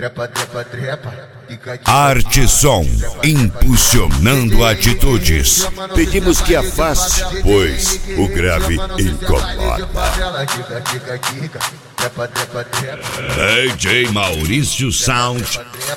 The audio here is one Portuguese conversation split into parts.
trepa, trepa, trepa. Arte Som, impulsionando atitudes. Pedimos que afaste, pois o grave incomoda. DJ Maurício Sound.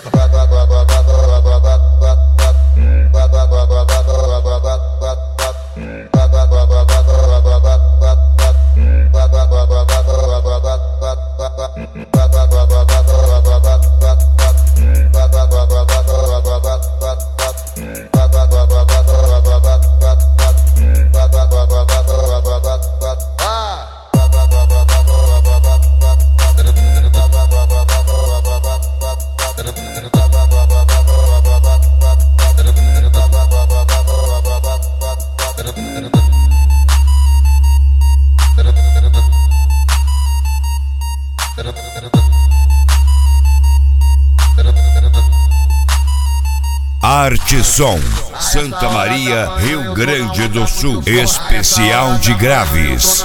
Arte Som, Santa Maria, Rio Grande do Sul, especial de graves.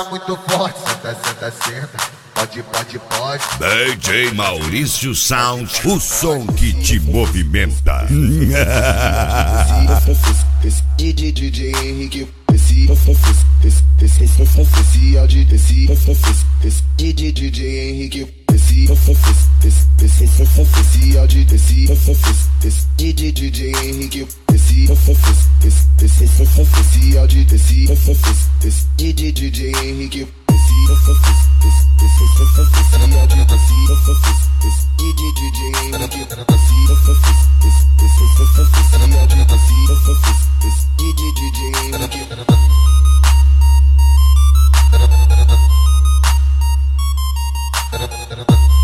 DJ Maurício Sound, o som que te movimenta. DJ Henrique, especial de DJ Henrique, especial de DJ Henrique, especial de DJ Henrique.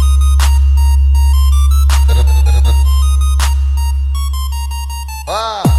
Ah!